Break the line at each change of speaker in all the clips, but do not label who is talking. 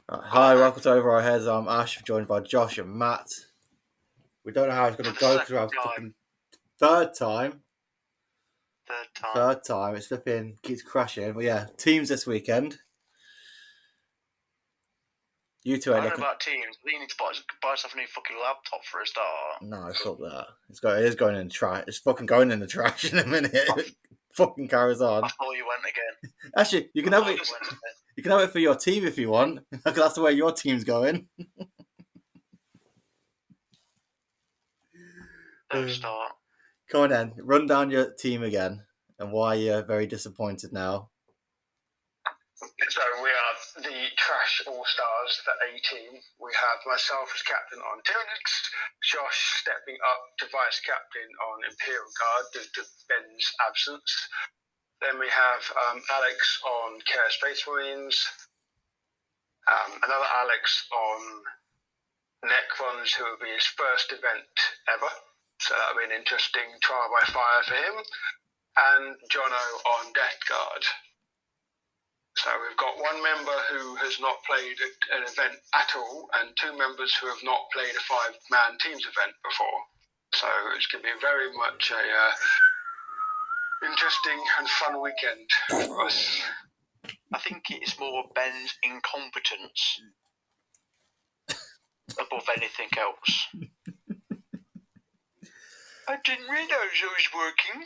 Hi, welcome to Over Our Heads. I'm Ash, joined by Josh and Matt. We don't know how it's going to go because we're fucking third time. It's flipping, keeps crashing. But yeah, teams this weekend. You two
I don't know about teams. We need to buy yourself a new fucking laptop for a start.
No, stop that. It is going in the trash. It's fucking going in the trash in a minute. It fucking carries on.
I thought you went again.
Actually, you can have it. You can have it for your team if you want, because that's the way your team's going.
Don't start.
Come on then, run down your team again and why you're very disappointed now.
So we are the Trash All-Stars for A team. We have myself as captain on Tyranids, Josh stepping up to vice captain on Imperial Guard due to Ben's absence. Then we have Alex on Care Space Marines, another Alex on Necrons, who will be his first event ever. So that'll be an interesting trial by fire for him. And Jono on Death Guard. So we've got one member who has not played an event at all, and two members who have not played a 5-man teams event before. So it's going to be very much a interesting and fun weekend for us.
I think it's more Ben's incompetence above anything else. I didn't realise it was working.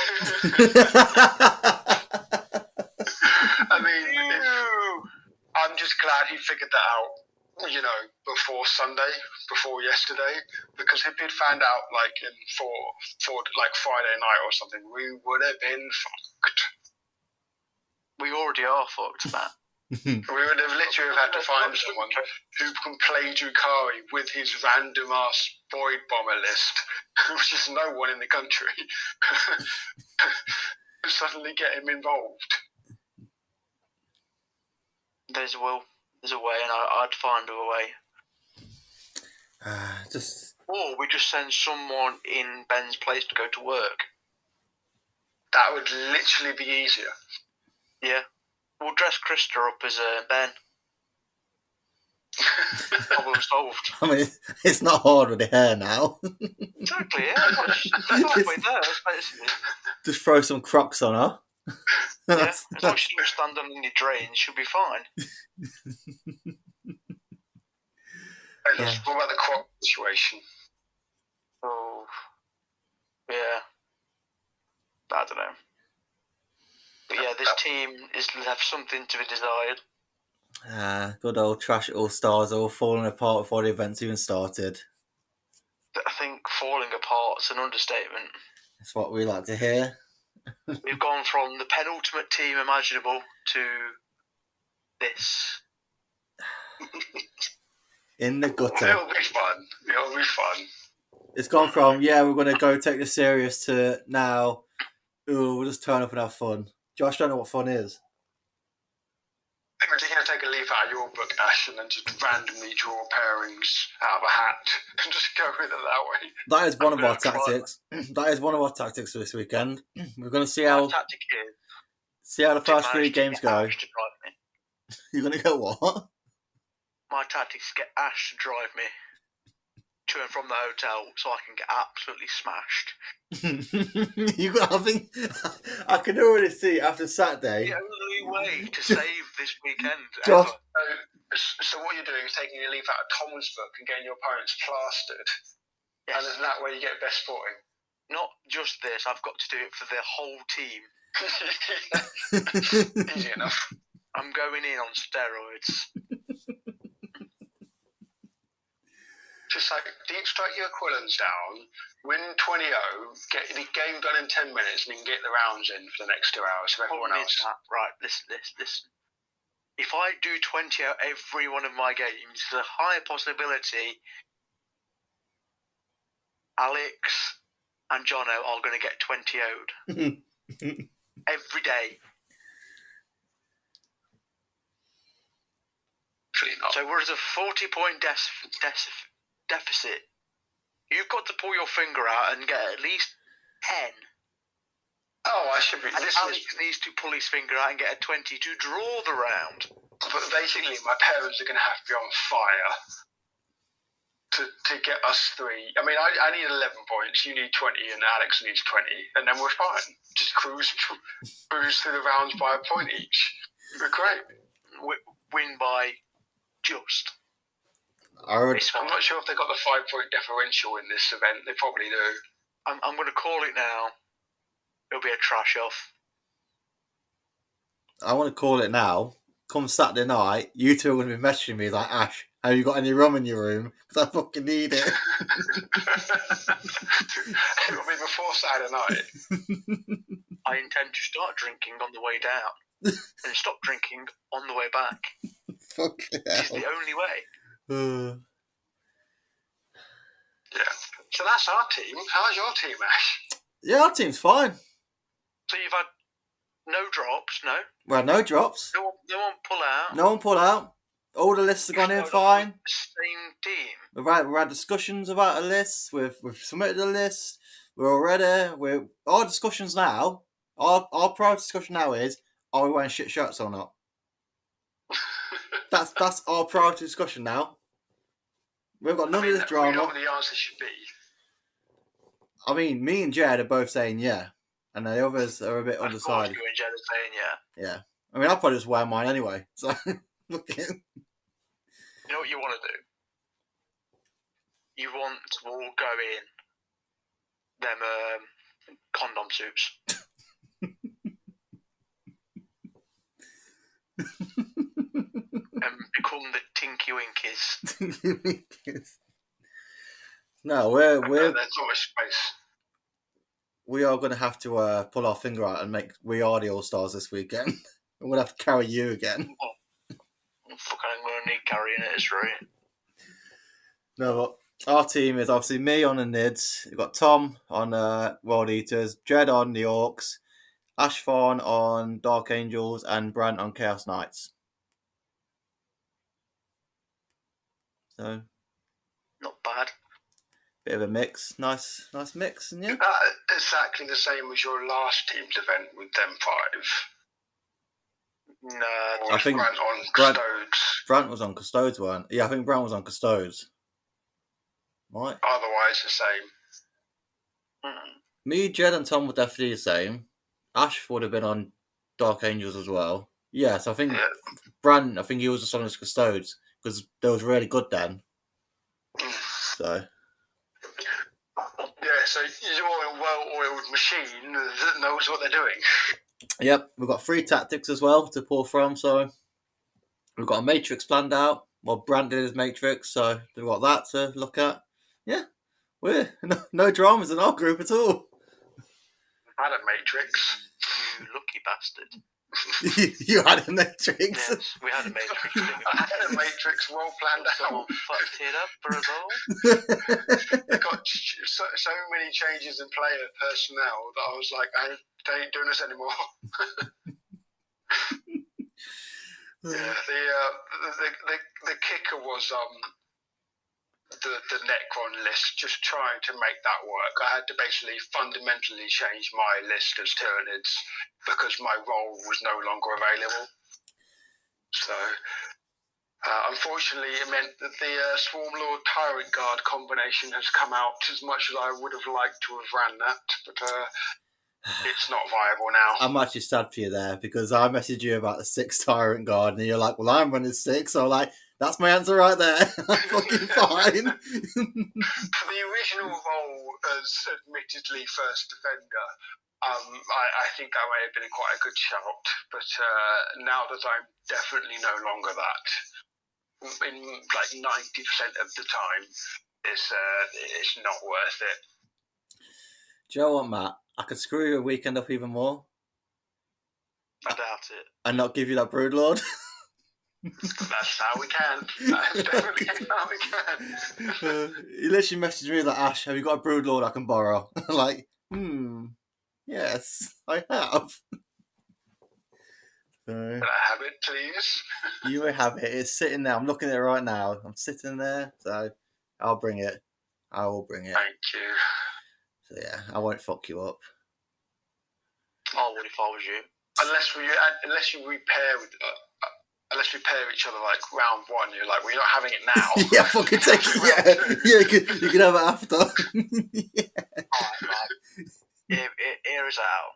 I mean, I'm just glad he figured that out, before Sunday, before yesterday, because if he'd found out for Friday night or something, we would have been fucked.
We already are fucked, Matt.
We would have literally had to find someone who can play Drukhari with his random ass void bomber list, which is no one in the country, suddenly get him involved.
There's a way, and I'd find a way. Or we just send someone in Ben's place to go to work.
That would literally be easier.
Yeah. We'll dress Krista up as Ben. Problem solved.
I mean, it's not hard with the hair now.
Exactly, yeah. Halfway there, basically.
Just throw some Crocs on her.
Yeah, as long as she doesn't stand on any drains, she'll be fine.
What about the Croc situation?
Oh, yeah. I don't know. But yeah, this team is left something to be desired.
Good old Trash All-Stars all falling apart before the events even started.
I think falling apart's an understatement.
That's what we like to hear.
We've gone from the penultimate team imaginable to this.
In the gutter.
It'll be fun.
It's gone from, we're going to go take this serious to now, we'll just turn up and have fun. Josh, don't know what fun is.
I think we're just going to take a leaf out of your book, Ash, and then just randomly draw pairings out of a hat and just go with it that way.
That is one of our tactics. That is one of our tactics for this weekend. We're going to see how the first 3 games go. You're going to go what?
My tactics is get Ash to drive me to and from the hotel so I can get absolutely smashed.
I can already see after Saturday.
The only way to save this weekend.
Josh.
So what you're doing is taking a leaf out of Tom's book and getting your opponents plastered. Yes. And then that way you get best sporting.
Not just this, I've got to do it for the whole team.
Easy enough.
I'm going in on steroids.
Just deep strike your Quillans down, win 20-0, get the game done in 10 minutes, and you can get the rounds in for the next 2 hours of everyone else.
Right, listen. If I do 20-0 every one of my games, there's a higher possibility Alex and Jono are going to get 20-0'd. Every day. So we're at a 40-point deficit. You've got to pull your finger out and get at least 10.
Oh, I should be.
And Alex needs to pull his finger out and get a 20 to draw the round.
But basically, my parents are going to have to be on fire to get us 3. I mean, I need 11 points, you need 20, and Alex needs 20, and then we're fine. Just cruise through the rounds by a point each. We're great.
Win by just.
I'm not sure if they got the 5-point differential in this event. They probably do.
I'm going to call it now. It'll be a trash off.
I want to call it now. Come Saturday night, you two are going to be messaging me like, Ash, have you got any rum in your room? Because I fucking need it.
It'll be before Saturday night.
I intend to start drinking on the way down and stop drinking on the way back.
Fucking hell.
It's the only way.
Yeah. So that's our team. How's your team, Ash?
Yeah, our team's fine.
So you've had no drops, no?
Well, no drops.
No one pull out.
No one pull out. All the lists have gone in fine.
The same team.
We've had discussions about a list. We've submitted a list. We're all ready. Our discussions now. Our prior discussion now is: are we wearing shit shirts or not? That's our priority discussion now. We've got none of this drama.
We know what the answer should be.
I mean, me and Jed are both saying yeah, and the others are a bit undecided.
You and Jed are saying yeah.
Yeah. I mean, I'll probably just wear mine anyway. So look at it.
You know what you want to do? You want to all go in them condom suits. And become the Tinky Winkies.
No, we're
there's so much space.
We are going to have to pull our finger out and make We Are the All Stars this weekend. I'm going to have to carry you again.
Fucking, I'm going to need carrying it, it's right.
No, but our team is obviously me on the Nids. We've got Tom on World Eaters, Jed on the Orcs, Ash Fawn on Dark Angels, and Brant on Chaos Knights. So,
not bad.
Bit of a mix, nice mix, and yeah.
Exactly the same as your last team's event with them 5.
No,
I think
Brant on Custodes.
Brant was on Custodes, weren't? Yeah, I think Brant was on Custodes. Right.
Otherwise, the same.
Me, Jed, and Tom were definitely the same. Ash would have been on Dark Angels as well. Yes, I think Brant. I think he was just on his Custodes because they was really good then. So.
Yeah, so you're a well-oiled machine that knows what they're doing.
Yep, we've got 3 tactics as well to pull from, so we've got a Matrix planned out. Well, Brant did his Matrix, so we've got that to look at. Yeah, we're no dramas in our group at all.
I had a Matrix.
You lucky bastard.
You had a Matrix?
Yes, we had a Matrix.
I had a Matrix well planned out.
Someone fucked it up for us all.
They got so many changes in player personnel that I was like, they ain't doing this anymore. Yeah, the kicker was the Necron list, just trying to make that work. I had to basically fundamentally change my list as Tyranids because my role was no longer available. So, unfortunately, it meant that the Swarmlord Tyrant Guard combination has come out as much as I would have liked to have ran that, but it's not viable now.
I'm actually sad for you there because I messaged you about the 6 Tyrant Guard and you're like, well, I'm running 6, so I'm like, that's my answer right there. I'm fucking fine.
For the original role as admittedly first defender, I think I may have been quite a good shout, but now that I'm definitely no longer that, in like 90% of the time, it's not worth it.
Do you know what, Matt? I could screw your weekend up even more.
I doubt it.
And not give you that Broodlord.
That's how we can. That's definitely how we can.
He literally messaged me like, Ash, have you got a Broodlord I can borrow? I'm like, yes, I have.
Can I have it, please?
You may have it. It's sitting there. I'm looking at it right now. I'm sitting there, so I'll bring it. I will bring it.
Thank you.
So yeah, I won't fuck you up.
I would if I was you.
Unless we repair each other like round one, you're like, we're not having it now.
Yeah, fucking take it. Yeah, you can have it after.
Alright, right. Here is out.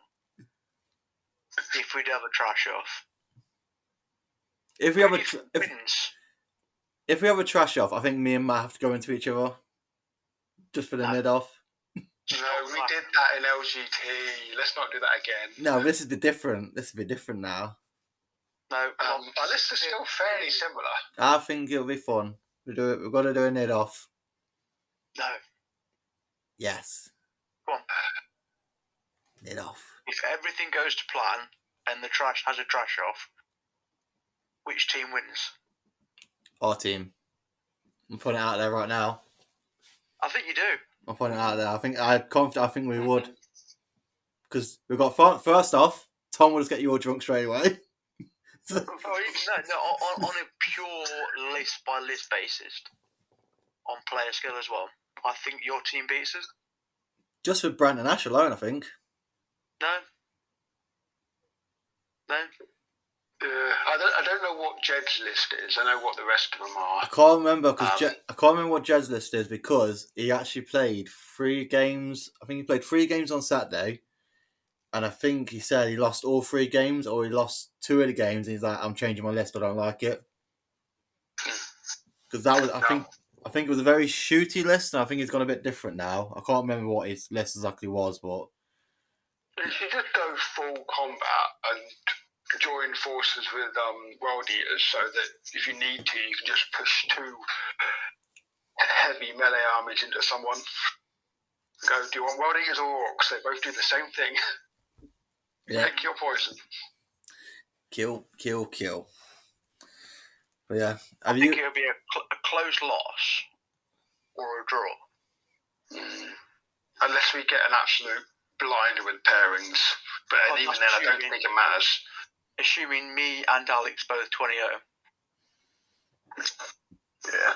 If we do have a trash off,
If we have
wins.
if we have a trash off, I think me and Matt have to go into each other just for the nid off.
No, we did that in LGT. Let's not do that again.
No, this is the different. This will be different now.
No,
our lists are still fairly similar.
I think it'll be fun. We've got to do a nid off.
No.
Yes.
Come on.
Nid off.
If everything goes to plan and the trash has a trash off, which team wins?
Our team. I'm putting it out there right now.
I think you do.
I'm putting it out there. I think we would. Because we've got first off, Tom will just get you all drunk straight away.
No, on a pure list by list basis, on player skill as well, I think your team beats us.
Just for Brandon Ash alone, I think.
No.
I don't know what Jed's list is. I know what the rest of them are.
I can't remember what Jed's list is because he actually played 3 games. I think he played 3 games on Saturday, and I think he said he lost all 3 games, or he lost 2 of the games. And he's like, "I'm changing my list. I don't like it." Because that was, I think it was a very shooty list, and I think it's gone a bit different now. I can't remember what his list exactly was, but
if you just go full combat and join forces with World Eaters, so that if you need to, you can just push 2 heavy melee armies into someone. Go, do you want World Eaters or Orcs? They both do the same thing.
yeah,
Pick your poison.
kill. But yeah,
I think it'll be a close loss or a draw.
Unless we get an absolute blinder with pairings, but even then, I don't think it matters.
Assuming me and Alex both 20-0.
Yeah.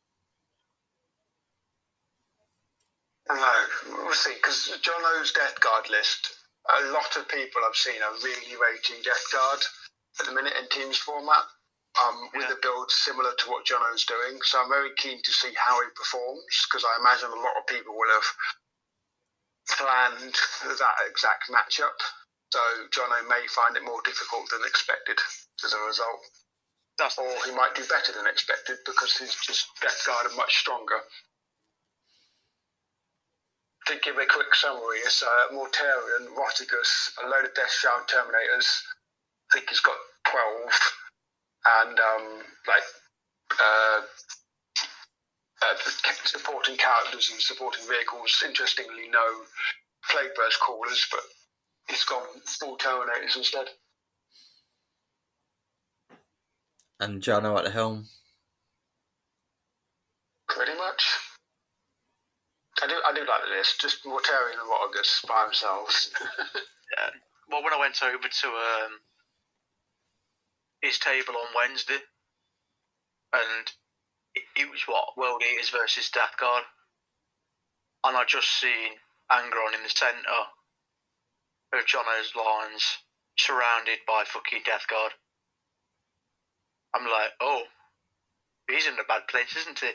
No, we'll see, because Jono's Death Guard list, a lot of people I've seen are really rating Death Guard at the minute in Teams format, with a build similar to what Jono's doing. So I'm very keen to see how he performs, because I imagine a lot of people will have planned that exact matchup. So Jono may find it more difficult than expected as a result. Or he might do better than expected because his Death Guard are much stronger. To give a quick summary, it's Mortarion, Rotigus, a load of Death Shroud Terminators. I think he's got 12. And supporting characters and supporting vehicles. Interestingly, no Plague Burst Callers, but he's gone full Terminators instead.
And Jono at the helm.
Pretty much. I do like the list. Just Mortarion and Rotigus by themselves.
Yeah. Well, when I went over to his table on Wednesday, and it was World Eaters versus Death Guard, and I just seen Angron in the centre of Jono's lines, surrounded by fucking Death Guard. I'm like, oh, he's in a bad place, isn't he?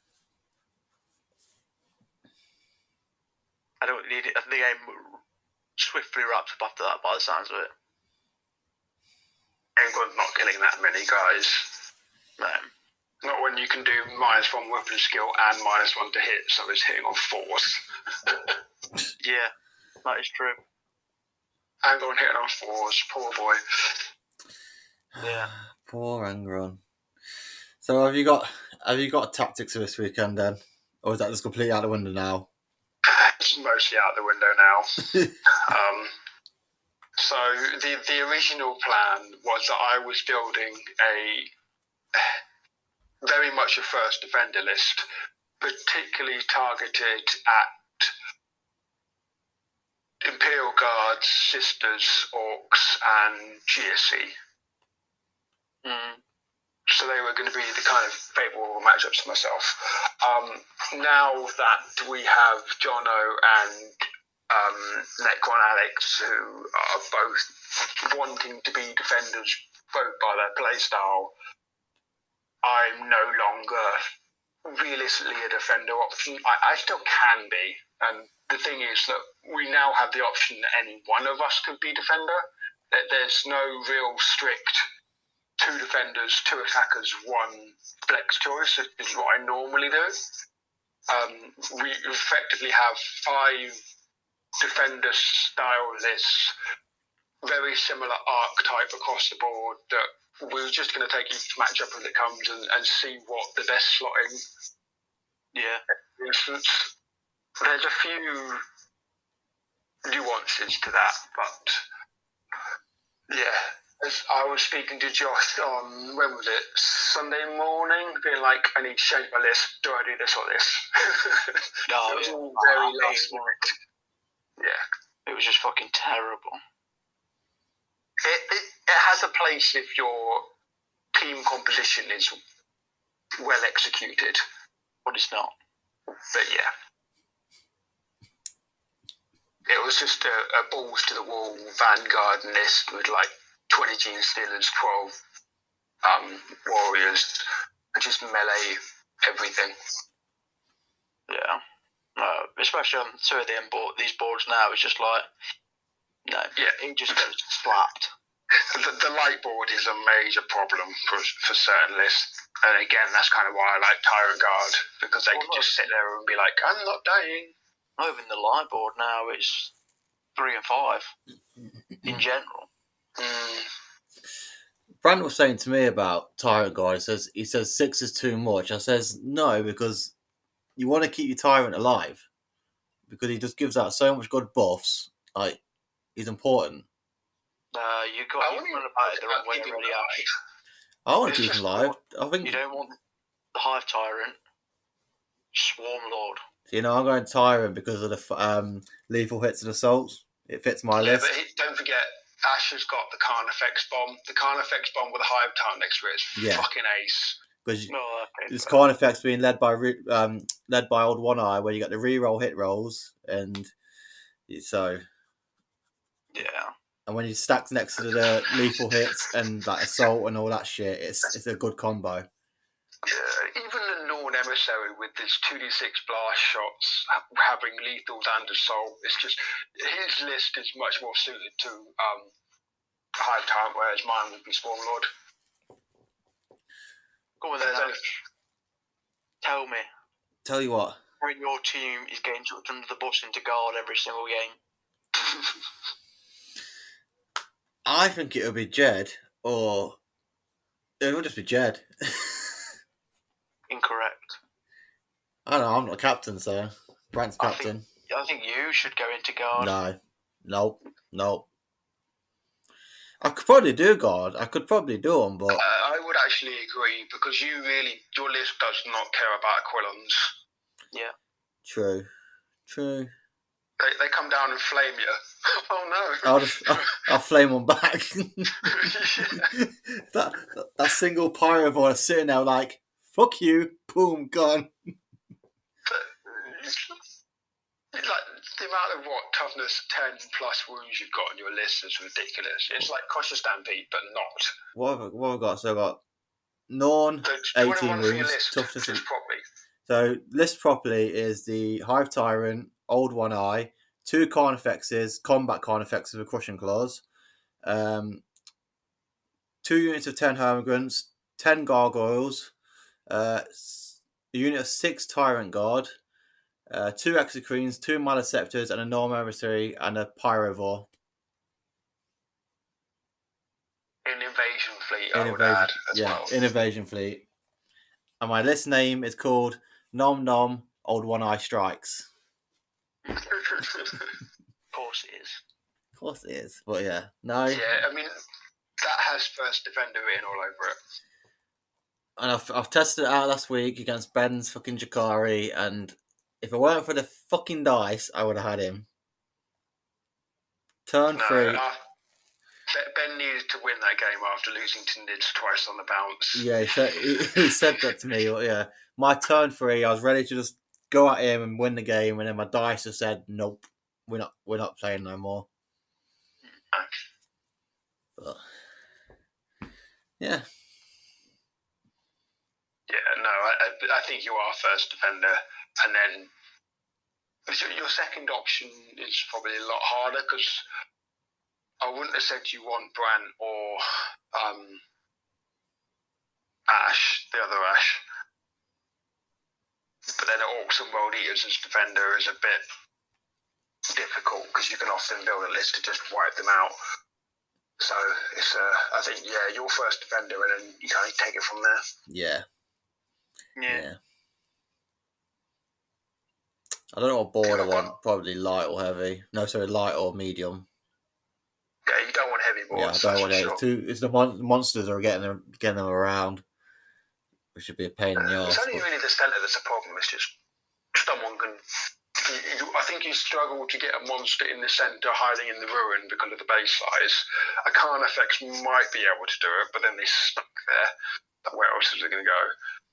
I think the game swiftly wraps up after that, by the sounds of it.
England's not killing that many guys.
No.
Not when you can do -1 weapon skill and -1 to hit, so it's hitting on 4s.
Yeah, that is true.
Angron hitting on 4s, poor boy.
Yeah.
Poor Angron. So have you got tactics for this weekend then? Or is that just completely out the window now?
It's mostly out the window now. So the original plan was that I was building very much a first defender list, particularly targeted at Imperial Guards, Sisters, Orcs, and GSC. So they were going to be the kind of favourable matchups for myself. Now that we have Jono and Necron Alex, who are both wanting to be defenders vote by their playstyle, I'm no longer realistically a defender option. I still can be, and the thing is that we now have the option that any one of us could be defender. That there's no real strict 2 defenders, 2 attackers, 1 flex choice, which is what I normally do. We effectively have 5 defender style lists, very similar archetype across the board, that we're just going to take each matchup as it comes and see what the best slotting.
Yeah.
For instance, there's a few nuances to that, but yeah. As I was speaking to Josh on, when was it, Sunday morning, being like, I need to change my list. Do I do this or this?
Oh,
it was
yeah.
all very last minute. Yeah.
It was just fucking terrible.
It has a place if your team composition is well executed.
But it's not.
But yeah. It was just a balls to the wall Vanguard list with like 20 Gene Stealers, 12 Warriors, and just melee everything.
Yeah. Especially on 2 of these boards now, it's just like, no,
Yeah.
he just gets slapped.
The light board is a major problem for certain lists. And again, that's kind of why I like Tyrant Guard, because they can just sit there and be like, I'm not dying.
Not even the light board now, it's 3 and 5 in general.
Brandon was saying to me about Tyrant Guard. He says 6 is too much. I says no, because you want to keep your Tyrant alive, because he just gives out so much good buffs. Like, he's important.
You got about it the wrong way already, Ash.
I want to keep him alive. I think
You don't want the Hive Tyrant, Swarm Lord.
You know, I'm going Tyrant because of the lethal hits and assaults. It fits my list.
But don't forget, Ash has got the Carnifex bomb. The Carnifex bomb with a Hive Tyrant next to it is fucking ace.
Because this Carnifex being led by Old One Eye, where you got the reroll hit rolls, and so
yeah.
And when you stack next to the lethal hits and like assault and all that shit, it's a good combo.
Yeah, even the Norn Emissary with his 2d6 blast shots, having lethals and assault, it's just his list is much more suited to Hive Tyrant, whereas mine would be Swarm Lord.
Go on then, tell me.
Tell you what.
When your team is getting chucked under the bus into guard every single game.
I think it'll be Jed, or it'll just be Jed.
Incorrect.
I don't know, I'm not captain, so Brant's captain.
I think you should go into guard.
No. I could probably do guard. I could probably do them, but
I would actually agree, because your list does not care about Aquilons.
Yeah.
True.
They come down and flame you. Oh no!
I'll flame them back. that single Pyrovore sitting there like, fuck you, boom, gone.
Like, the amount of toughness 10 plus wounds you've got on your list is ridiculous. It's like Kosher Stampede, but not.
What have I got? So I've got Norn, 18 wounds, toughness. So list properly is the Hive Tyrant, Old One Eye, 2 Carnifexes, combat Carnifexes with Crushing Claws, 2 units of 10 Hermigrants, 10 Gargoyles, a unit of 6 Tyrant Guard, 2 Exocrines, 2 Maleceptors, and a Norm Emissary, and a Pyrovore.
In Invasion Fleet, I would add as well.
In Invasion Fleet. And my list name is called Nom Nom Old One Eye Strikes.
Of course it is. But yeah, no.
Yeah, I mean, that has first defender written all over it.
And I've tested it out last week against Ben's fucking Jakari, and if it weren't for the fucking dice, I would have had him. Turn 3.
Ben needed to win that game after losing to Nids twice on the bounce.
Yeah, he said that to me. Yeah, my turn 3, I was ready to just go at him and win the game, and then my dice just said, "Nope, we're not playing no more." But Yeah.
Yeah, no, I think you are first defender, and then your second option is probably a lot harder because I wouldn't have said you want Brant or Ash, the other Ash. But then Orcs and World Eaters as defender is a bit difficult because you can often build a list to just wipe them out. So it's I think your first defender, and then you kind of take it from there.
Yeah.
Yeah.
I don't know what board I want. Probably light or heavy. No, sorry, light or medium.
Yeah, you don't want heavy boards.
Yeah, I don't want it.
Sure.
It's the monsters that are getting them around. Which should be a pain in the arse.
It's only really the centre that's a problem. It's just someone can. I think you struggle to get a monster in the centre hiding in the ruin because of the base size. Arcana effects might be able to do it, but then they're stuck there. Where else is it going to go?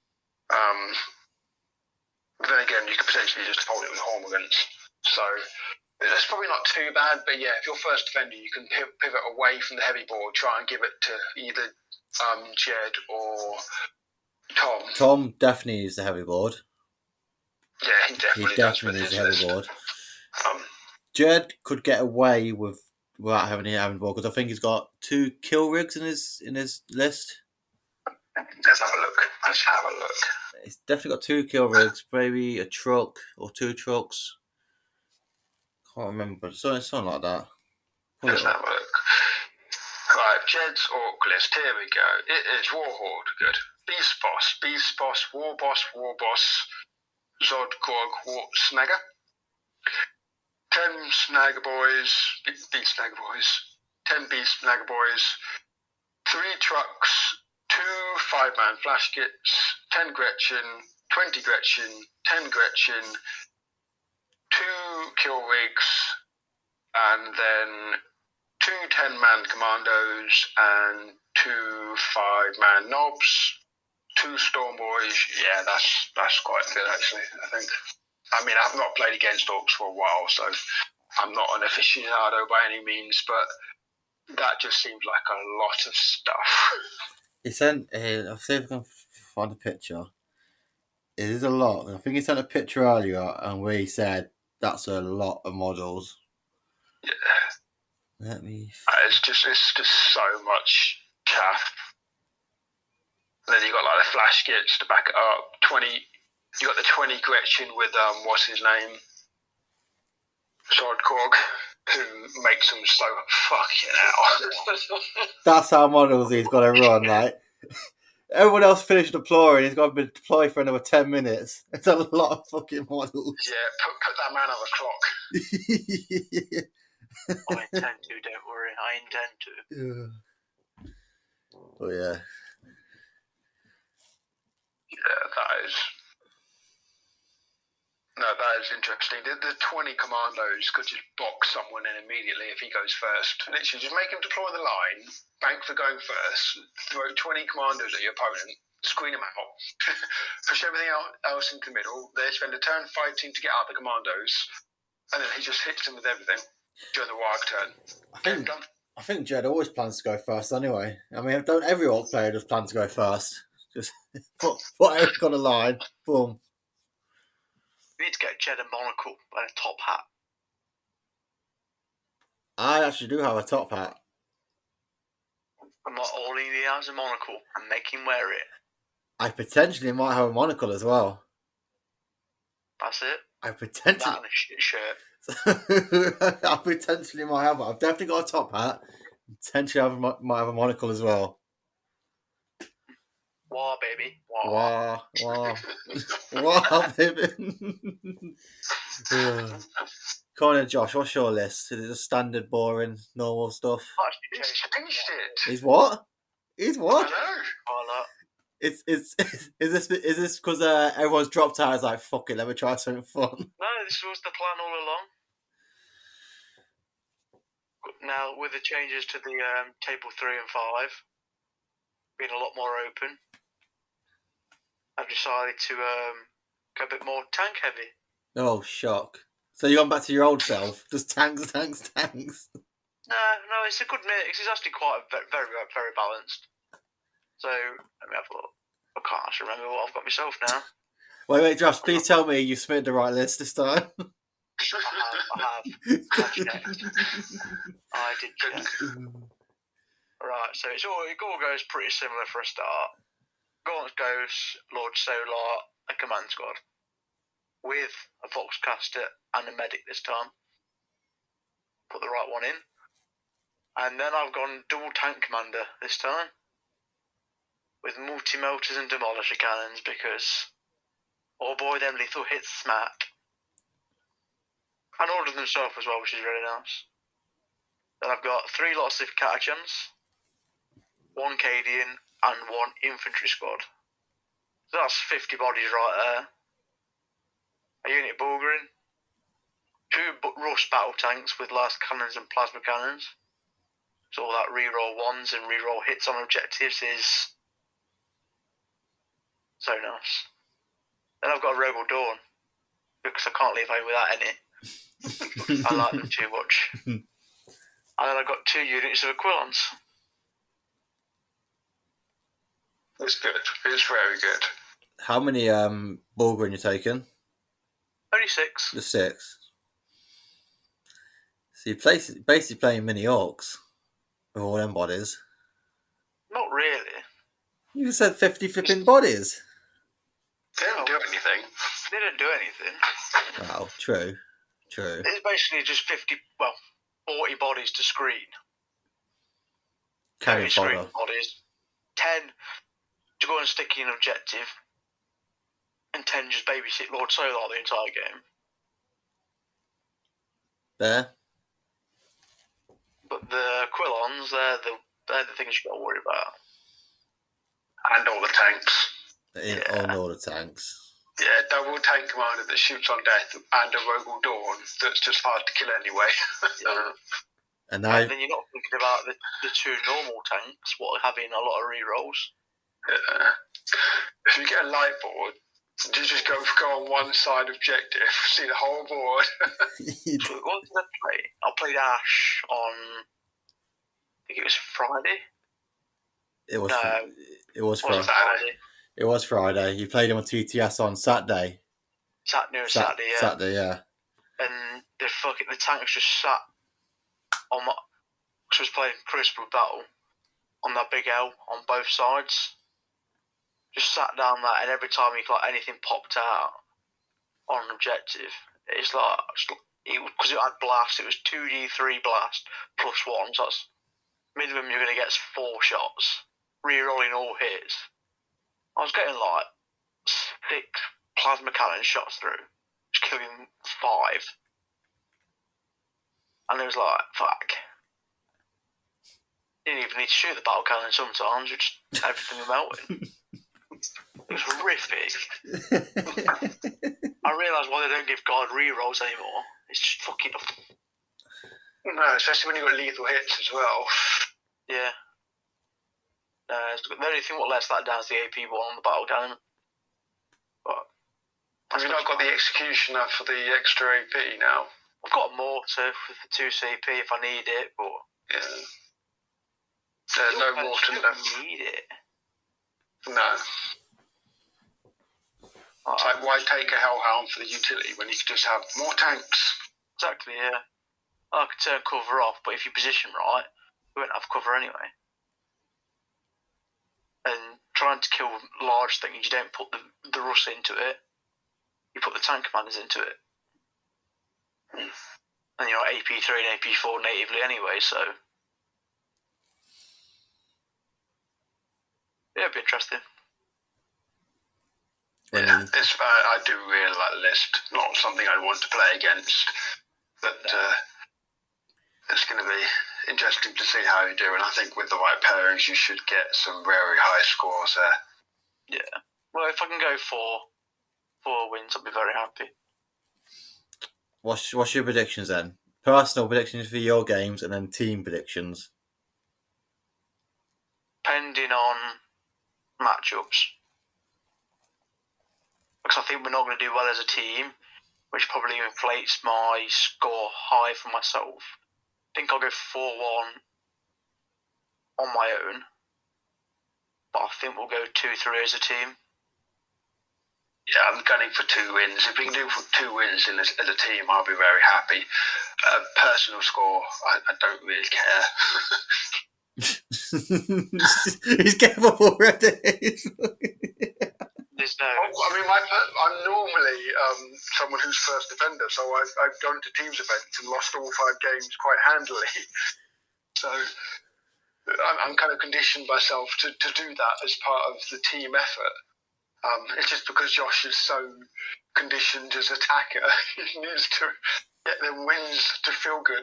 But then again, you could potentially just hold it with Hormigans. So it's probably not too bad, but yeah, if you're first defender, you can pivot away from the heavy board, try and give it to either Jed or Tom.
Tom definitely needs the heavy board.
Yeah, he definitely
needs the heavy board. Jed could get away without having a heavy board because I think he's got 2 kill rigs in his list.
Let's have a look.
He's definitely got 2 kill rigs, maybe a truck or 2 trucks. Can't remember, something like that.
Let's have a look. Right, Jed's Orc list. Here we go. It is Warhorde. Good. Beast Boss, War Boss, Zod, Gorg, Snagger. 10 Snagger Boys, Beast Snagger Boys. 10 Beast Snagger Boys. 3 trucks. 2 5-man flash kits, 10 Gretchen, 20 Gretchen, 10 Gretchen, 2 kill rigs, and then 2 10-man commandos and 2 5-man knobs, 2 storm boys. Yeah, that's quite good actually, I think. I mean, I've not played against Orcs for a while, so I'm not an aficionado by any means, but that just seems like a lot of stuff.
He sent. I'll see if I can find a picture. It is a lot. I think he sent a picture earlier, and we said that's a lot of models.
Yeah.
Let me.
It's just so much chaff. And then you got like the flash kits to back it up. 20. You got the 20 Gretchen with what's his name, Swordkorg, who makes them so fucking out.
That's how models he's got to run. Like everyone else finished deploying, he's got to be deployed for another 10 minutes. It's a lot of fucking models.
Yeah, put that man on the clock.
I intend to. Don't worry, I intend to.
Oh yeah.
Yeah, that is interesting. The 20 commandos could just box someone in immediately if he goes first. Literally, just make him deploy the line, bank for going first, throw 20 commandos at your opponent, screen them out, push everything else into the middle. They spend a turn fighting to get out the commandos, and then he just hits them with everything during the Warg turn.
I think Jed always plans to go first anyway. I mean, don't every Orc player just plan to go first? Just put Eric on the line, boom.
We need to get Jed a monocle and a top hat.
I actually do have a top hat.
And not all he has a monocle and make him wear it.
I potentially might have a monocle as well.
That's it?
I potentially...
That and a shit shirt.
I potentially might have it. I've definitely got a top hat. Potentially might have a monocle as well.
Wah, baby.
Wah. Wah, baby. Come on, Josh, what's your list? Is it just standard, boring, normal stuff?
He's changed it.
He's what? He's what?
I know.
Is this because everyone's dropped out? It's like, fuck it, let me try something fun.
No, this was the plan all along. Now, with the changes to the table 3 and 5 being a lot more open, I've decided to go a bit more tank heavy.
Oh, shock. So you're going back to your old self? Just tanks?
No, it's a good mix. It's actually quite very, very balanced. So let me have a look. I can't actually remember what I've got myself now.
Wait, Josh, please tell me you submitted the right list this time.
I have. I checked. I did check. Right, so it all goes pretty similar for a start. Gauntlet Ghost, Lord Solar, a command squad. With a Voxcaster and a medic this time. Put the right one in. And then I've gone double tank commander this time. With multi-melters and demolisher cannons because, oh boy, them lethal hits smack. And ordered them myself as well, which is really nice. Then I've got 3 lots of catechans, 1 Cadian, and 1 infantry squad. So that's 50 bodies right there. A unit Bulgarin, 2 Rust battle tanks with last cannons and plasma cannons. So all that reroll ones and reroll hits on objectives is so nice. Then I've got a Rogal Dawn, because I can't leave home without any. I like them too much. And then I've got 2 units of Aquilons.
It's good. It's very good.
How many Bulgarin you taking?
Only 6.
The 6. So you're basically playing mini orcs with all them bodies.
Not really.
You said 50 flipping bodies.
They don't do anything.
They don't do anything.
Wow, true.
It's basically just 40 bodies to screen.
Cannon
30 screen
fodder.
bodies. 10 to go and stick in an objective. And 10 just babysit Lord Solar the entire game.
There.
But the Quilons, they're the things you got to worry about.
And all the tanks.
On all the tanks.
Yeah, double tank commander that shoots on death and a Rogal Dawn that's just hard to kill anyway.
And now,
And then you're not thinking about the 2 normal tanks, having a lot of rerolls.
If you get a light board, you just go on one side objective, see the whole board.
What did I play? I played Ash on, I think it was Friday.
it was
Friday.
Friday. It was Friday. You played him on TTS on Saturday.
Saturday, yeah.
Saturday, yeah.
And the tanks just sat on my, because I was playing Crucible Battle on that big L on both sides. Just sat down there, and every time anything popped out on an objective, it's like, because it had blast, it was 2d3 blast plus 1, so that's minimum you're going to get 4 shots, re-rolling all hits. I was getting 6 plasma cannon shots through, just killing 5. And it was like, fuck. Didn't even need to shoot the battle cannon sometimes, just everything was melting. It was horrific. I realised why they don't give God rerolls anymore. It's just fucking.
No, especially when you've got lethal hits as well.
Yeah. The only thing what lets that down is the AP one on the battle cannon. But
have you not got the Executioner for the extra AP now?
I've got more with the 2 CP if I need it, but
yeah. There's no more to
need it.
No. It's like, why take a Hellhound for the utility when you could just have more tanks?
Exactly, yeah. I could turn cover off, but if you position right, you won't have cover anyway. And trying to kill large things, you don't put the Russ into it. You put the tank commanders into it. And you're AP3 and AP4 natively anyway, so... Yeah, it'd be interesting.
Yeah, I do really like the list. Not something I want to play against, but it's going to be interesting to see how you do. And I think with the right pairings, you should get some very high scores there.
Yeah. Well, if I can go 4 wins, I'll be very happy.
What's your predictions then? Personal predictions for your games, and then team predictions.
Depending on matchups. Because I think we're not going to do well as a team, which probably inflates my score high for myself. I think I'll go 4-1 on my own. but I think we'll go 2-3 as a team.
Yeah, I'm gunning for 2 wins. If we can do 2 wins as a team, I'll be very happy. Personal score, I don't really care.
He's capable already.
There's no.
I mean, I'm normally someone who's first defender, so I've gone to teams events and lost all 5 games quite handily. So I'm kind of conditioned myself to do that as part of the team effort. It's just because Josh is so conditioned as attacker, he needs to get them wins to feel good.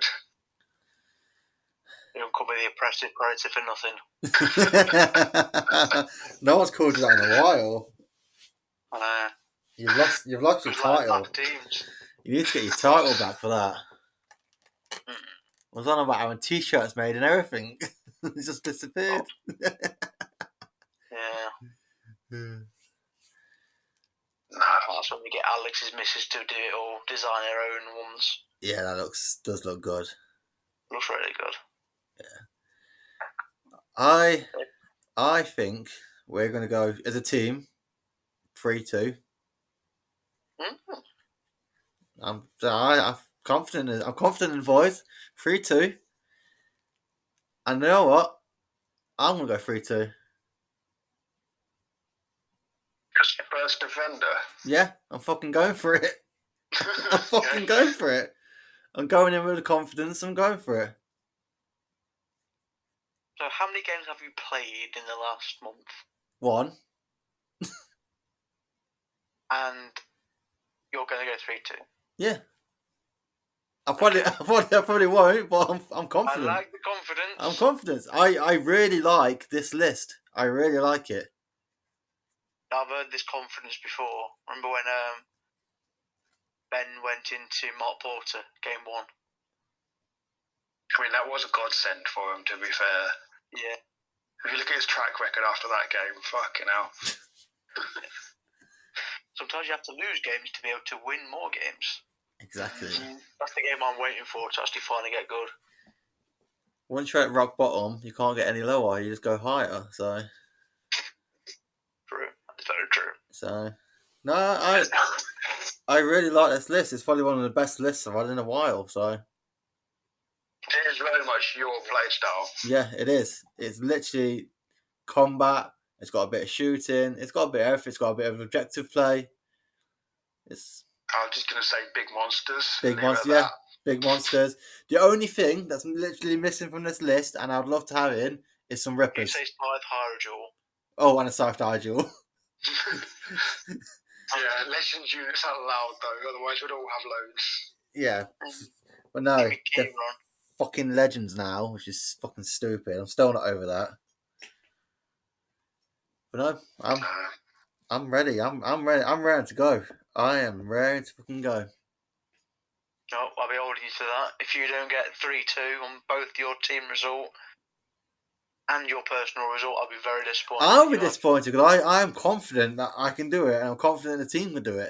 You don't call me the oppressive predator for nothing.
No one's called you that in a while.
I know.
You've lost your title.
Teams.
You need to get your title back for that. I was on about having t-shirts made and everything. It just disappeared.
Yeah. That's when we get Alex's missus to do it all, design her own ones.
Yeah, that does look good.
Looks really good.
Yeah. I think we're going to go as a team 3-2. I'm confident. I'm confident in the boys. 3-2. And you know what? I'm going to go 3-2.
Just first defender.
Yeah, I'm fucking going for it. I'm fucking going for it. I'm going in with the confidence. I'm going for it.
So how many games have you played in the last month?
1.
And you're going to go 3-2?
Yeah. I probably won't, but I'm confident.
I like the confidence.
I'm confident. I really like this list. I really like it.
I've heard this confidence before. Remember when Ben went into Mark Porter, game 1?
I mean, that was a godsend for him, to be fair.
Yeah.
If you look at his track record after that game, fucking hell.
Sometimes you have to lose games to be able to win more games.
Exactly.
That's the game I'm waiting for to actually finally get good.
Once you're at rock bottom, you can't get any lower. You just go higher. So.
True. That's very true.
So, no, I really like this list. It's probably one of the best lists I've had in a while. So.
It is very much your play style.
Yeah, it is. It's literally combat. It's got a bit of shooting. It's got a bit of everything. It's got a bit of objective play. It's.
I was just going to say big monsters.
Big monsters, yeah. Big monsters. The only thing that's literally missing from this list, and I'd love to have in, is some rippers.
You say Scythe Hyrule.
Oh, and a Scythe Hyrule.
Yeah, Legends units out loud though, otherwise we'd all have loads.
Yeah. But no, they're fucking legends now, which is fucking stupid. I'm still not over that. But no, I'm ready. I'm ready. I'm ready to go. I am ready to fucking go.
No, I'll be holding you to that. If you don't get 3-2 on both your team result and your personal result, I'll be very disappointed.
I'll be disappointed because I am confident that I can do it, and I'm confident the team can do it.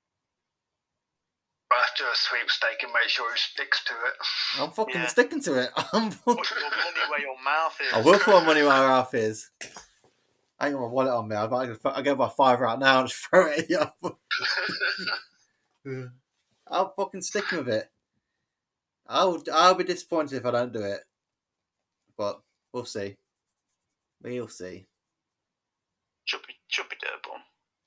I'll have to do a sweepstake and make sure he sticks to it.
I'm fucking sticking to it.
Put your money where your mouth is.
I will put my money where my mouth is. I ain't got my wallet on me. I'll get my $5 out now and just throw it at you. I'll fucking stick with it. I'll be disappointed if I don't do it. But we'll see. We'll see.
Should be doable.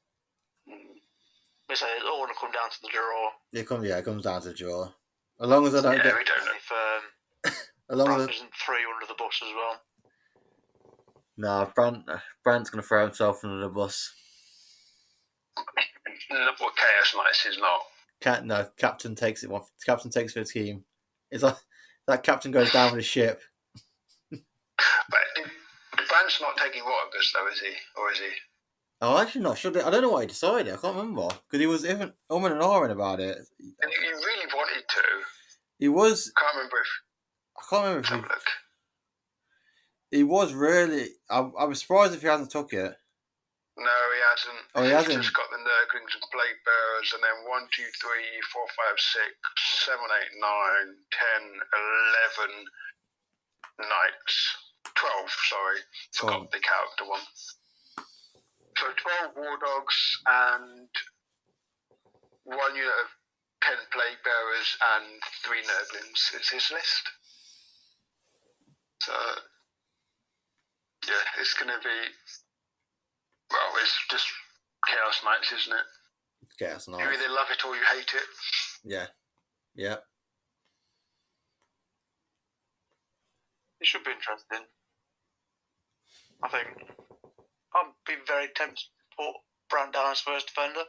It's all going to come down to the draw.
It comes down to the draw. As long as I don't get.
We don't know if
as long
Brant
as
isn't 3 under the bus as well.
No, Brant's going to throw himself under the bus.
What Chaos Knights is not.
Captain takes it. Captain takes for the team. It's like that captain goes down with the ship.
But Brant's not taking Watergus though, is he? Or is he?
Oh, actually not sure. I don't know what he decided. I can't remember because he was even umming and ahhing about it.
And he really wanted to.
He was.
I can't remember if
he was really. I was surprised if he hasn't took it.
No, he hasn't.
Oh, he hasn't.
He's just got the Nurglings and Blade Bearers, and then 1, 2, 3, 4, 5, 6, 7, 8, 9, 10, 11 knights. 12, sorry. Forgot the character one. So 12 War Dogs and 1 unit of 10 Plague Bearers and 3 Nurglings is his list. So, yeah, it's going to be, well, it's just Chaos Knights, isn't it?
Chaos
You
Knights.
either love it or you hate it.
Yeah. Yeah.
It should be interesting. I think I'd be very tempted to put Brand down as first defender.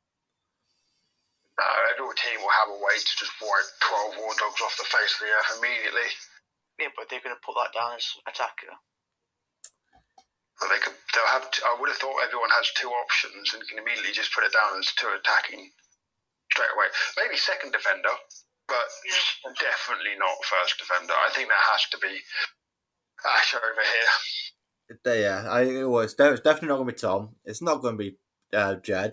Every team will have a way to just wipe 12 War Dogs off the face of the earth immediately.
Yeah, but they're going to put that down as attacker.
But they'll have. I would have thought everyone has 2 options and can immediately just put it down as 2 attacking straight away. Maybe second defender, but definitely not first defender. I think that has to be Ash over here.
Yeah, it's definitely not going to be Tom. It's not going to be Jed.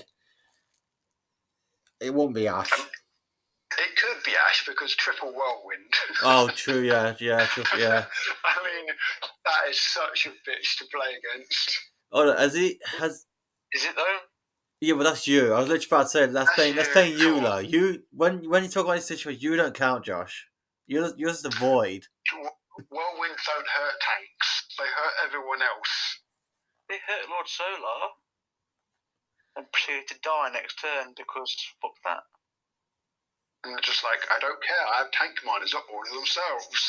It won't be Ash.
It could be Ash because triple whirlwind.
Oh, true. Yeah.
I mean, that is such a bitch to play against.
Oh, has?
Is it though?
Yeah, but that's you. I was literally about to say that's playing you, though. You when you talk about this situation, you don't count, Josh. You're just a void.
Whirlwinds don't hurt tanks. They hurt everyone else.
They hurt Lord Solar and proceeded to die next turn because fuck that.
And they're just like, I don't care. I have tank miners up all of themselves.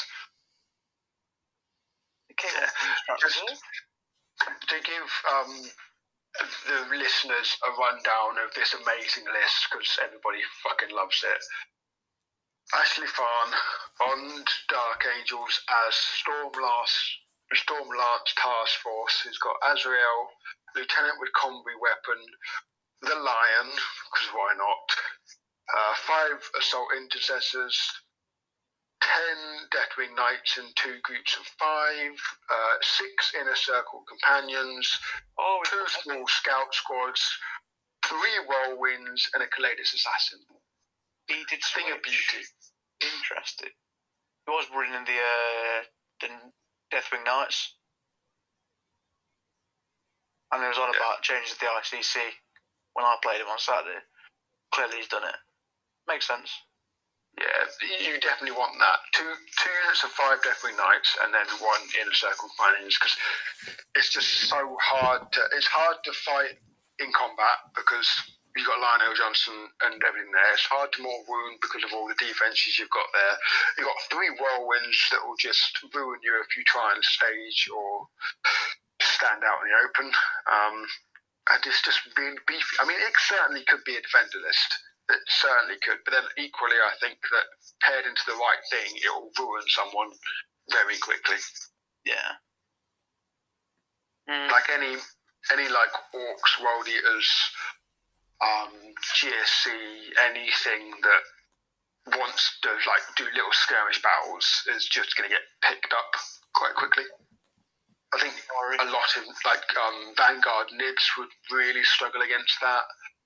Just to give the listeners a rundown of this amazing list, because everybody fucking loves it. Ashley Farn on Dark Angels as Stormlance Task Force. He's got Azrael, Lieutenant with Combi Weapon, the Lion, because why not? 5 Assault Intercessors, 10 Deathwing Knights in 2 groups of 5, 6 Inner Circle Companions, 2 small Scout Squads, 3 Whirlwinds, and a Kaladis Assassin.
He did
Thing of beauty.
Interesting. He was running the Deathwing Knights. And it was on about changing the ICC when I played him on Saturday. Clearly he's done it. Makes sense.
Yeah, you definitely want that. 2 units of 5 Deathwing Knights and then 1 Inner Circle Companions, because it's just so hard it's hard to fight in combat because you've got Lionel Johnson and everything there. It's hard to mortal wound because of all the defences you've got there. You've got 3 whirlwinds that will just ruin you if you try and stage or stand out in the open. And it's just really beefy. I mean, it certainly could be a defender list. It certainly could. But then equally, I think that paired into the right thing, it will ruin someone very quickly.
Yeah.
Like any like Orcs, World Eaters, GSC, anything that wants to like do little skirmish battles is just going to get picked up quite quickly. I think a lot of like Vanguard Nids would really struggle against that.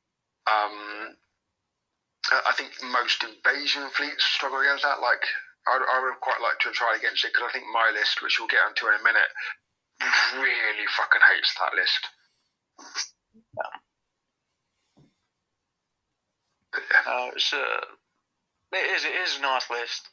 I think most invasion fleets struggle against that. Like I would have quite liked to have tried against it because I think my list, which we'll get onto in a minute, really fucking hates that list.
It is a nice list.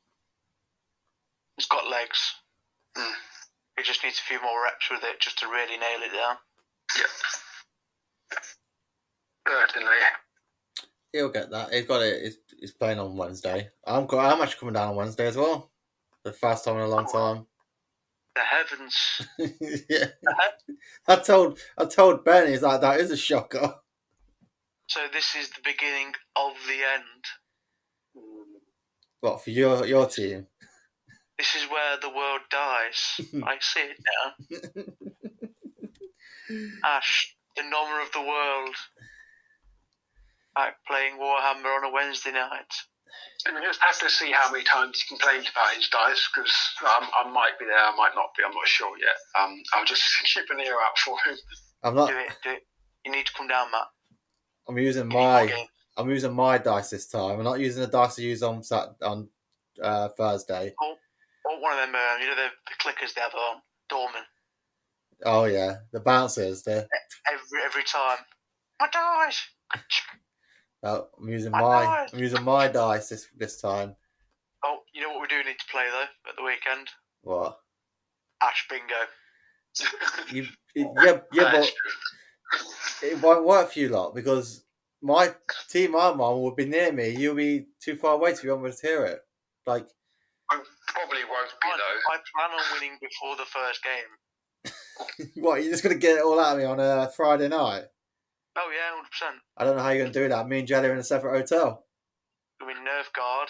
It's got legs. It just needs a few more reps with it just to really nail it down.
Yeah. Certainly.
He'll get that. He's got it. He's playing on Wednesday. I'm actually coming down on Wednesday as well. The first time in a long time.
The heavens.
Yeah. I told Ben, he's like, that is a shocker.
So this is the beginning of the end.
What, for your team?
This is where the world dies. I see it now. Ash, the nomer of the world, back playing Warhammer on a Wednesday night.
And we just have to see how many times he complains about his dice, because I might be there, I might not be, I'm not sure yet. I'll just keep an ear out for him.
I'm not.
Do it. You need to come down, Matt.
I'm using my dice this time. I'm not using the dice I use on Thursday.
Or one of them, the clickers they have on Dorman.
Oh yeah, the bouncers.
Every time. My dice!
Oh, I'm using
My
my
dice!
I'm using my dice this time.
Oh, you know what we do need to play though at the weekend?
What?
Ash Bingo.
Yeah,
That
but
is true.
it won't work for you lot because my team Armand will be near me. You'll be too far away to be able to hear it. Like,
Probably won't be though.
I plan on winning before the first game.
what? You're just gonna get it all out of me on a Friday night?
Oh yeah, 100%.
I don't know how you're gonna do that. Me and Jelly are in a separate hotel.
I mean, Nerf guard.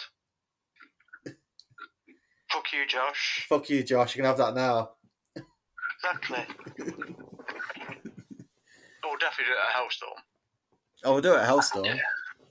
Fuck you, Josh.
Fuck you, Josh. You can have that now.
Exactly. We'll definitely do it at Hellstorm.
Oh, we'll do it at Hellstorm.
Yeah,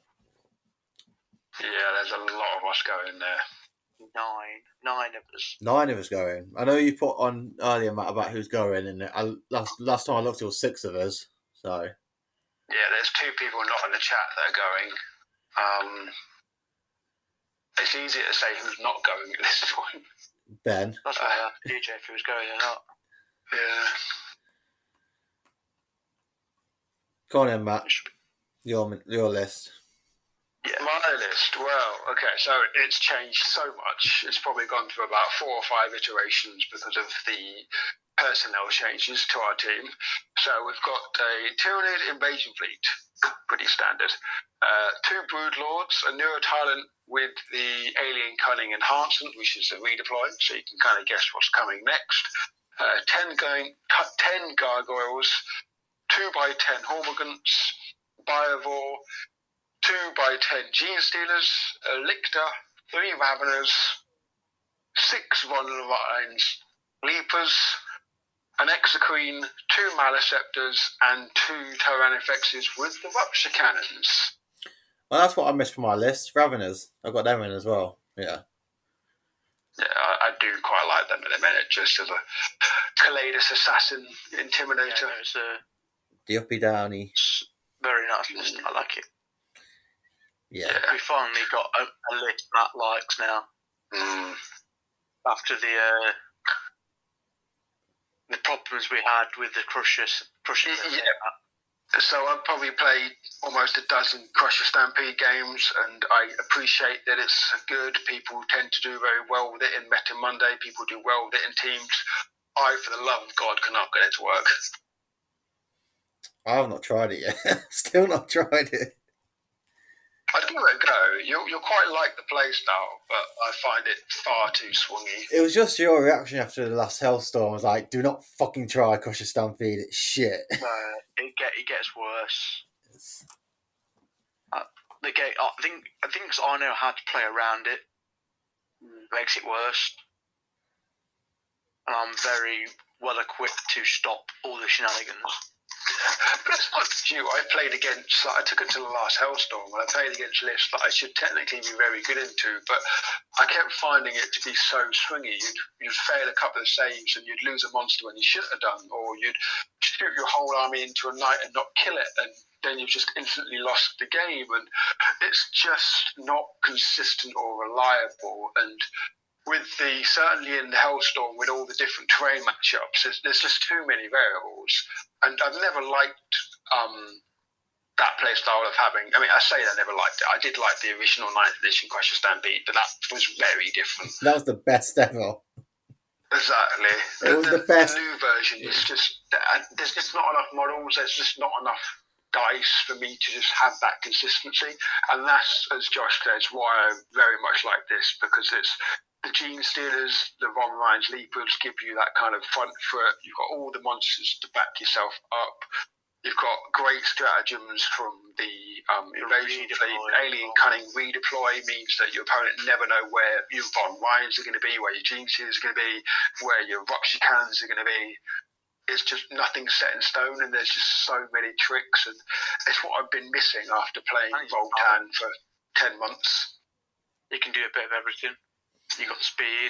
there's a lot of us going there.
9 of us.
9 of us going. I know you put on earlier, Matt, about who's going, and last time I looked, it was 6 of us. So
Yeah, there's 2 people not in the chat that are going. It's easier to say who's not going at this point.
Ben.
That's why I asked DJ if he was going or not.
Yeah.
Go on in, Matt. Your list.
Yeah. My list, well, okay, so it's changed so much. It's probably gone through about 4 or 5 iterations because of the personnel changes to our team. So we've got a Tyranid invasion fleet, pretty standard. 2 Broodlords, a Neurotalent with the Alien Cunning Enhancement, which is a redeploy, so you can kind of guess what's coming next. 10 Gargoyles, 2x10 Hormigants, Biovore, 2x10 Gene Stealers, a Lictor, 3 Raveners, 6 Von Levines Leapers, an Exoqueen, 2 Maliceptors, and 2 Tyrannifexes with the Rupture Cannons.
Well, that's what I missed from my list. Raveners. I've got them in as well. Yeah.
Yeah, I do quite like them in a minute, just as a Kaleidos Assassin Intimidator.
Yeah, it's a
The uppy downy.
very nice list. I like it.
Yeah.
We finally got a list Matt likes now. After the problems we had with the Crusher.
Yeah. So I've probably played almost a dozen Crusher Stampede games, and I appreciate that it's good. People tend to do very well with it in Meta Monday. People do well with it in teams. I, for the love of God, cannot get it to work.
I have not tried it yet. Still not tried it.
I'd give it a go. You'll quite like the play style, but I find it far too swingy.
It was just your reaction after the last Hellstorm. I was like, do not fucking try Crusher Stampede. It's shit.
It gets worse. The game, I think I know how to play around it. Makes it worse. And I'm very well equipped to stop all the shenanigans.
But it's not just you. I took it to the last Hellstorm, and I played against lists that I should technically be very good into, but I kept finding it to be so swingy. You'd fail a couple of saves, and you'd lose a monster when you shouldn't have done, or you'd shoot your whole army into a knight and not kill it, and then you've just instantly lost the game, and it's just not consistent or reliable. And certainly in the Hellstorm, with all the different terrain matchups, there's just too many variables. And I've never liked that play style of having. I mean, I say I never liked it. I did like the original 9th edition Crusher Stampede, but that was very different.
That was the best ever.
Exactly.
It was the best.
The new version is just, there's just not enough models. There's just not enough dice for me to just have that consistency. And that's, as Josh says, why I very much like this, because it's the Gene Stealers, the Von Ryan's Leapers give you that kind of front foot. You've got all the monsters to back yourself up. You've got great stratagems from the invasion fleet. Alien Cunning redeploy means that your opponent never know where your Von Ryans are going to be, where your Gene Stealers are going to be, where your Rupture Cannons are going to be. It's just nothing set in stone, and there's just so many tricks. And it's what I've been missing after playing Voltan for 10 months.
You can do a bit of everything. You got speed.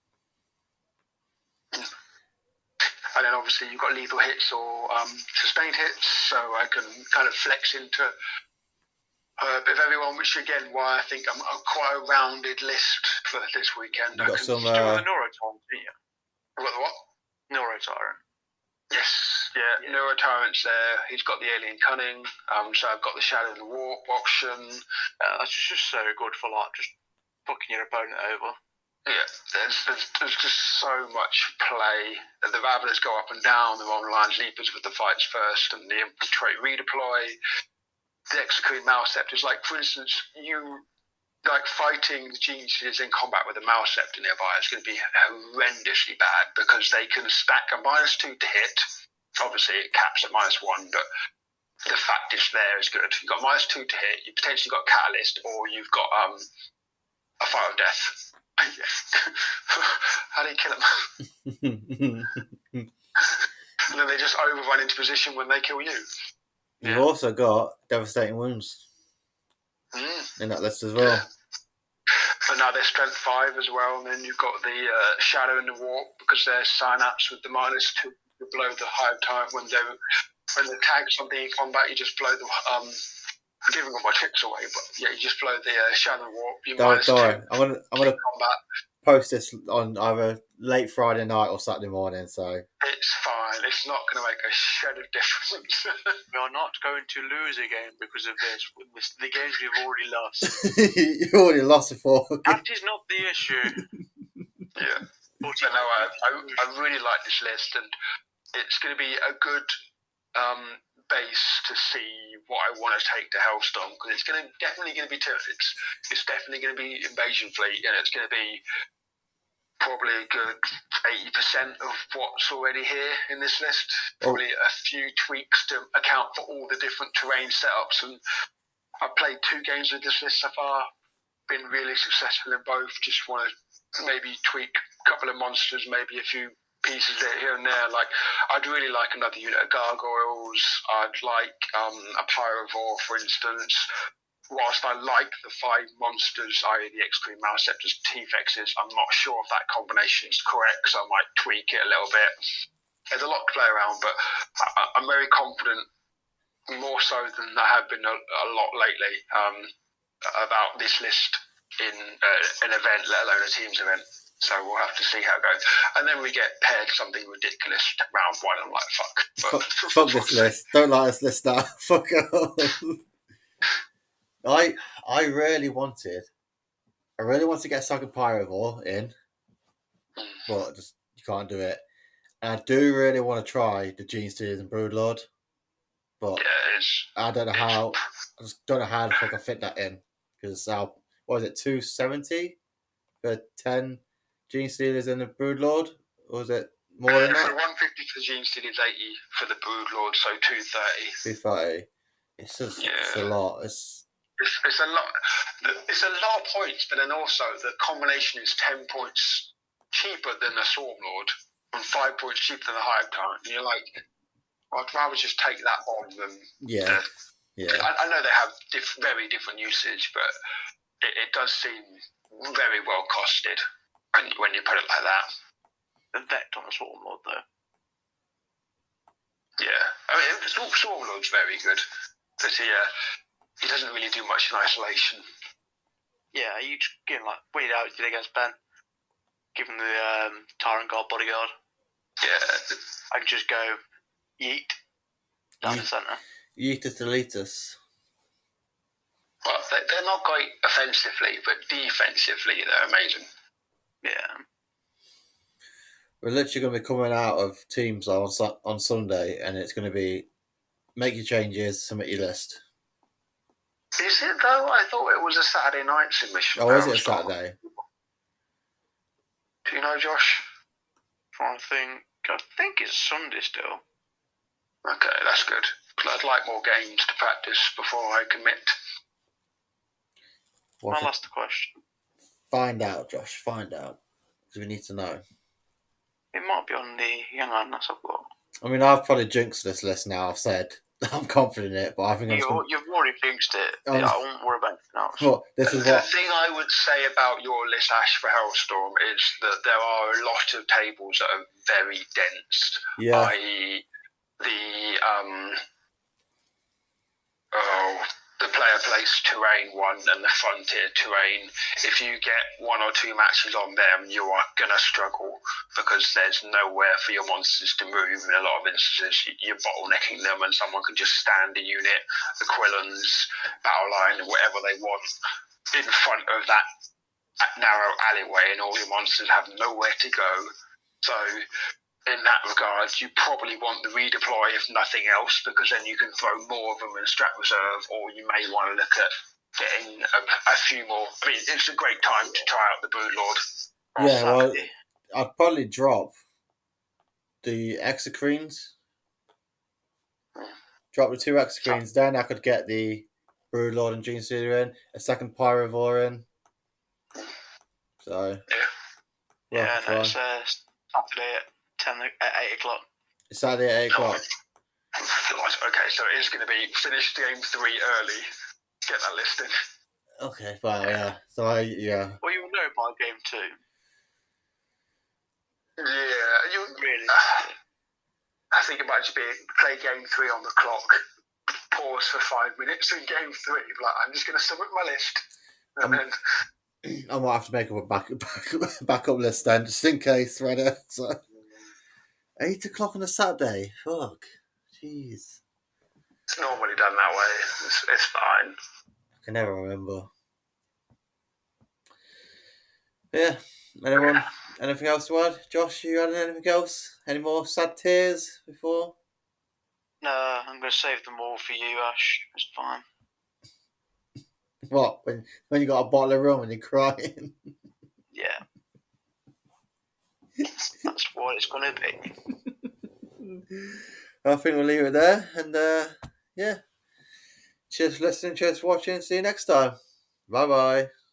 And then obviously you've got lethal hits or sustained hits, so I can kind of flex into a bit of everyone, which again, why I think I'm quite a rounded list for this weekend.
You got some.
You still have the Neurotyran, didn't you?
I've got the what?
Neurotyran.
Yes, yeah. Neuro Tyrant's there. He's got the Alien Cunning. So I've got the Shadow and the Warp option.
That's just so good for like just fucking your opponent over.
Yeah, there's just so much play. The Raveners go up and down, the online leapers with the fights first, and the infiltrate redeploy. The Execute Maleceptors, like for instance, you like fighting the geniuses in combat with a Maleceptor nearby is going to be horrendously bad because they can stack a -2 to hit. Obviously, it caps at -1, but the fact is there is good. You've got -2 to hit. You potentially got Catalyst, or you've got a Fire of Death. How do you kill them? And then they just overrun into position when they kill you.
You've also got Devastating Wounds in that list as well.
Yeah. But now they're Strength 5 as well, and then you've got the Shadow and the Warp because they're Synapse with the -2 to blow the Hive Time when they tag something in combat. You just blow the I'm giving all my tricks away, but yeah, you just blow the Shadow and Warp. You
Don't worry. I'm gonna
combat.
post this on either late Friday night or Saturday morning. So
it's fine. It's not going to make a shed of difference.
We are not going to lose again because of this. The games we've already lost.
You already lost before.
That is not the issue.
Yeah. But no, I really like this list, and it's going to be a good base to see what I want to take to Hellstorm, because it's definitely going to be Tyranids. It's definitely going to be Invasion Fleet, and it's going to be probably a good 80% of what's already here in this list. Probably a few tweaks to account for all the different terrain setups, and I've played 2 games with this list so far. Been really successful in both. Just want to maybe tweak a couple of monsters, maybe a few pieces here and there. Like, I'd really like another unit of gargoyles. I'd like a pyrovore, for instance. Whilst I like the 5 monsters, i.e. the Execute Maleceptors, T-Fexes, I'm not sure if that combination is correct, so I might tweak it a little bit. There's a lot to play around, but I'm very confident, more so than I have been a lot lately, about this list in an event, let alone a team's event. So we'll have to see how it goes. And then we get paired something ridiculous round 1. I'm like, fuck.
Fuck this list. Don't like this list now. Fuck off. I really wanted to get Saga Pyrovore in, but just you can't do it. And I do really want to try the Gene Stealers and Broodlord, but I don't know how. I just don't know how the fuck I fit that in, because what is it, 270 for 10 Gene Stealers and the Broodlord, or was it more than that?
150 for Gene Stealers, 80 for the Broodlord, so 230.
230. It's just it's a lot. It's
a lot. It's a lot of points, but then also the combination is 10 points cheaper than the Swarmlord and 5 points cheaper than the Hive Tyrant. And you're like, I'd rather just take that on than
yeah.
I know they have very different usage, but it does seem very well costed when you put it like that.
The Vect on a Swarmlord, though.
Yeah, I mean, Swarmlord's very good, but he doesn't really do much in isolation.
Yeah, you just give him weed out against Ben. Give him the Tyrant Guard bodyguard.
Yeah.
I can just go yeet down the centre.
Yeetus deletus.
Well, they're not great offensively, but defensively they're amazing.
Yeah.
We're literally going to be coming out of teams on Sunday, and it's going to be make your changes, submit your list.
Is it though? I thought it was a Saturday night submission.
Oh, is it a Saturday?
Do you know, Josh?
I think it's Sunday still.
Okay, that's good. Because I'd like more games to practice before I commit.
I'll ask the question.
Find out, Josh. Find out. Because we need to know.
It might be on the Young Madness I've got.
I mean, I've probably jinxed this list now. I've said I'm confident in it, but I think
you've already jinxed it. I won't worry about it now.
Well, the
thing I would say about your list, Ash, for Hellstorm is that there are a lot of tables that are very dense.
Yeah.
I.e., the player better placed terrain one and the frontier terrain, if you get 1 or 2 matches on them, you are going to struggle because there's nowhere for your monsters to move. In a lot of instances, you're bottlenecking them and someone can just stand a unit, the Quillons, battle line, whatever they want, in front of that narrow alleyway, and all your monsters have nowhere to go. So in that regard, you probably want the redeploy if nothing else, because then you can throw more of them in strat reserve, or you may want to look at getting a few more. I mean, it's a great time to try out the Broodlord.
Yeah, well, I'd probably drop the Exocrines. Drop the 2 Exocrines, then I could get the Broodlord and Genestealer in, a second Pyrovore in. So,
yeah, no, it's Saturday at 8 o'clock.
It's Saturday at 8 o'clock.
Okay, so it is going to be finish game 3 early. Get that listed.
Okay, fine, yeah. So,
Well, you will know by game 2.
Yeah, you
Really?
I think it might just be play game 3 on the clock, pause for 5 minutes, and game 3, like, I'm just going to submit my list. And then
I might have to make up a backup list then, just in case, right? So 8 o'clock on a Saturday. Fuck. Jeez.
It's normally done that way. It's fine.
I can never remember. Yeah. Anything else to add? Josh, you had anything else? Any more sad tears before?
No, I'm going to save them all for you, Ash. It's fine.
What? When you got a bottle of rum and you're crying?
Yeah. That's what it's going to be.
I think we'll leave it there. And yeah. Cheers for listening. Cheers for watching. See you next time. Bye-bye.